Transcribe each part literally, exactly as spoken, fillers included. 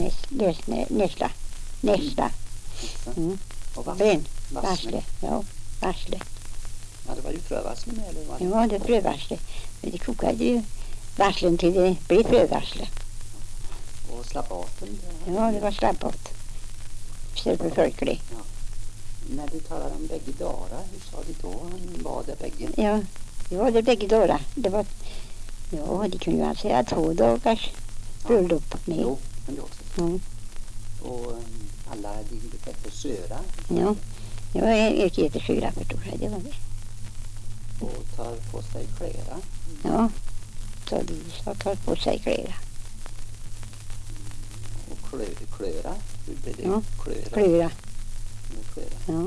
näst, lös, nä, nästa. Nästa. Mm. Och vass, Ben, vassle. vassle. Ja, vassle. Ja, det var ju frövassle med, eller vad? Ja, det är frövassle. Men det kokade ju vasslen till det blev frövassle. Och slappaten? Det Ja, det var slabbat. Istället för förkläde. Ja. När du talar om bägge dagar, hur sa du då? Han var det bägge? Ja, det var det bägge dagar. Det var, ja, det kunde ju alltså säga två dagars bröllop. Nej. Jo, men det också. Mm. Och um, alla de heter Söra. Ja, jag är ett jätteskyra för Tora, det var det. Och tar på sig kläder. Ja, så de sa tar på sig kläder. Och klö, klöra. Hur blir det? Ja, Klöra. Klöra. Eller klöra. Ja. Mm,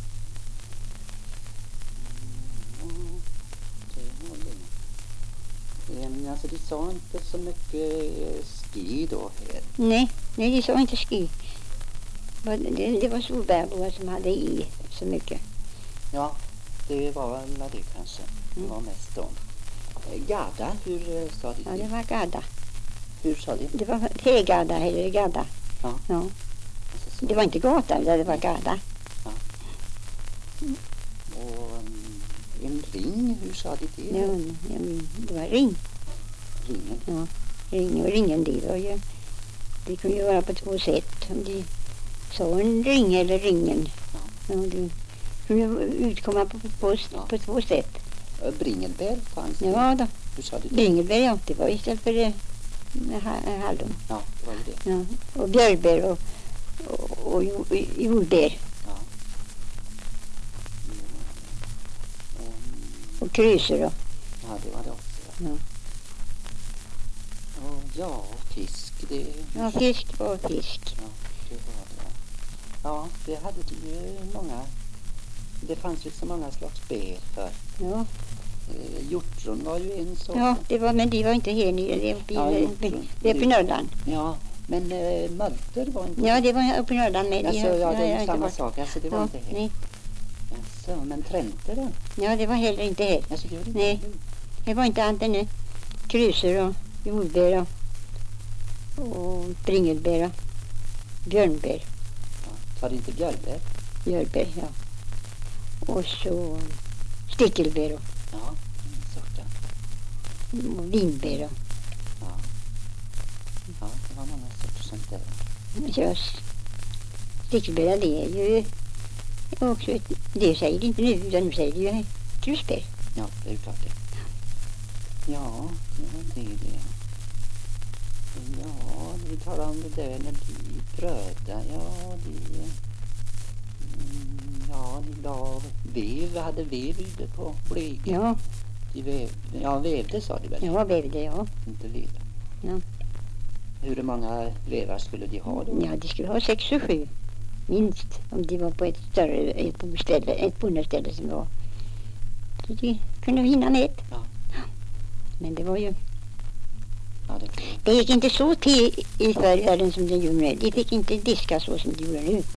det var det. Um, alltså de sa inte så mycket ski då här. Nej, nej, de sa inte ski. Det, det var solbärboar som hade i så mycket. Ja, det var väl det kanske. Det Mm. var mest de. Eh, Gada, hur eh, sa de? Ja, det var gadda. Hur sa de? Det var T-gadda eller gadda. Ja. Ja. Alltså, så- Det var inte gata, utan det var gadda. Och um, en ring, hur sa de det? Ja, ja, det var ring. Ringen. Ja, ring och ringen, det var ju, det kunde ju vara på två sätt. Om de sa en ring eller ringen. Ja, det kunde ju utkomma på, på, på, Ja. på två sätt. Uh, Bringelbär fanns det. Ja då, Hur sa du det? bringelbär, ja, det var istället för det med ha- hallon. Ja, det var ju det. Ja, och björkbär och, och, och jo- jordbär Ja. Mm. Um, och krusor. Och, ja, det var det också. ja. Och ja, fisk, det... Ja, fisk var fisk. Ja, det var det. Ja, det hade de ju många... Det fanns ju så många slags bär för. Ja, Eh, hjortron var ju en sån. ja det var, men de var inte här nere, det var uppe i, Ja, uppe, jo, det är uppe i Norrland. Ja, men eh, mölter var inte... Ja, det var uppe i Norrland med. Alltså, ja, det är ju inte samma varit- sak. Alltså, det var Ja, inte här. nej. Alltså, men tränter då? Ja, det var heller inte här. Alltså, det var det Nej. Det var inte annat än krusor och jordbär och, och bringelbär och björnbär. Ja, tar inte björnbär? Björnbär, ja. Och så stickelbär och, Ja, en sort, ja. och vinbär och Ja. Ja, det var många sorter sånt där. så stickelbär, det är ju också ett, det säger det inte nu, utan nu säger det ju krusbär. Ja, det är ju klart det. Ja, det var det det. Ja, vi talar om det där när de bröda, ja, de... Mm, ja, de la vev, hade vev ute på blegen. Ja, De väv, ja, vävde sa de väl? ja, vävde, ja. Inte vev. Ja. Hur många vevar skulle de ha då? Ja, de skulle ha sex och sju, minst, om de var på ett större, ett boställe, ett bondeställe som var. Så de kunde hinna med. Ja. Men det var ju, Ja, det det gick inte så till i förr i världen som det gjorde nu. De fick inte diska så som de gjorde nu.